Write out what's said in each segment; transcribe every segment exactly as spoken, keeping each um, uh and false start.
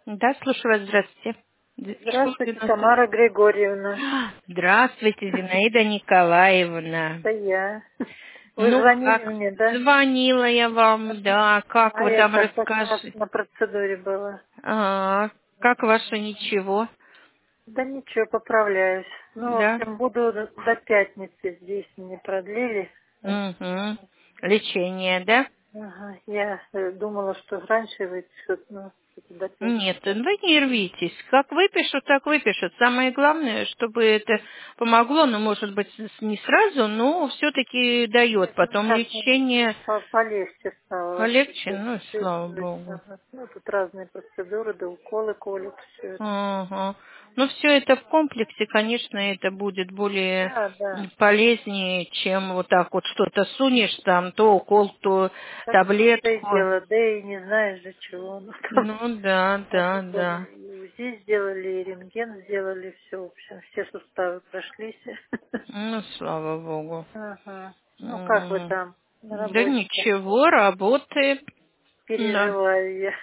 Да, слушаю вас, здравствуйте. Д- Что Здравствуйте, у нас тут? Тамара Григорьевна. Здравствуйте, Зинаида Николаевна. Это я. Вы Ну звонили как? мне, да? Звонила я вам, да. Как А вы я там как как раз расскажете? на процедуре была. А, как ваше ничего? Да ничего, поправляюсь. Ну, в Да? общем, буду до до пятницы здесь, не продлили. Угу. Лечение, да? Ага, я э, думала, что раньше выпишут, но что-то до Нет, пятницы. вы не рвитесь. Как выпишут, так выпишут. Самое главное, чтобы это помогло, ну, может быть, с- не сразу, но все-таки дает. Нет, ну Потом сейчас мне лечение по- полегче стало вообще. полегче, чуть- ну, слава Чувствуется. богу. Ага. Ну, тут разные процедуры, да уколы колют, все это. Ага. Ну, все это в комплексе, конечно, это будет более Да, да. полезнее, чем вот так вот что-то сунешь, там, то укол, то Так в том-то и таблетку. дело, да и не знаешь же чего. Ну, там, Ну, да, а да, потом да. и УЗИ сделали, и рентген сделали, все, в общем, все суставы прошлись. Ну, слава богу. Ага. Ну, как вы М. там на Да работе-то? ничего, работает. Да. Переживаю я.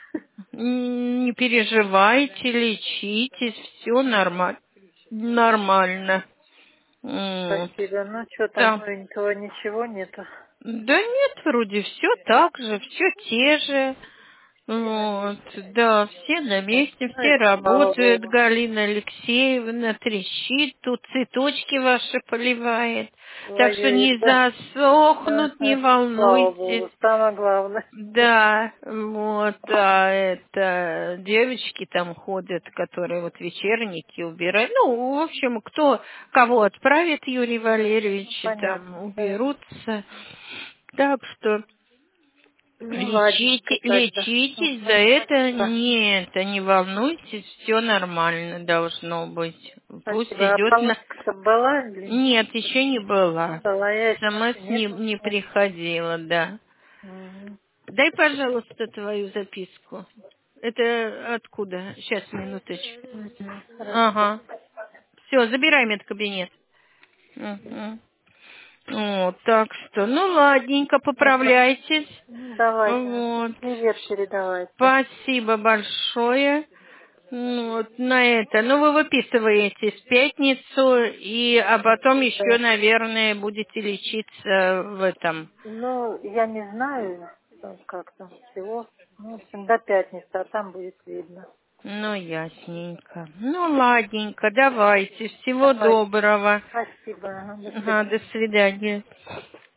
М, Не переживайте, лечитесь, все нормально. Нормально. Вот. Спасибо. Ну, что там Да. новенького, ничего нету. Да нет, вроде все так же, все те же. Все на Вот, месте. да, все на месте, Ну все и слава работают. богу. Галина Алексеевна трещит, тут цветочки ваши поливает. Так что Воюет, не да? засохнут, не Ага. Слава волнуйтесь. богу. Самое главное. Да, вот, а это девочки там ходят, которые вот вечерники убирают. Ну, в общем, кто кого отправит, Юрий Ну, Валерьевич, понятно, там да. уберутся. Так что Ну, ладненько лечите, тогда. лечитесь за Ага, это. спасибо. Нет, не волнуйтесь, все нормально должно быть. Пусть Спасибо. А идет на... полоска была или нет? Нет, еще не была. Была, я СМС еще не, нету. не Нет. приходила, да. Мгм. Дай, пожалуйста, твою записку. Это откуда? Сейчас, минуточку. Мгм. Хорошо. Ага. Все, забирай медкабинет. Угу. Вот, так что, ну, ладненько, Ага. поправляйтесь. Ну, давайте. Вот. Привет передавайте. Спасибо большое. Ну, вот на это. Ну, вы выписываетесь в пятницу, и, а потом еще, Да. наверное, будете лечиться в этом. Ну, я не знаю, там, как там всего. Ну, в общем, до пятницы, а там будет видно. Ну, ясненько. Ну, ладненько, давайте. Всего Давайте. доброго. Спасибо. Ага, до Ага, до свидания. свидания.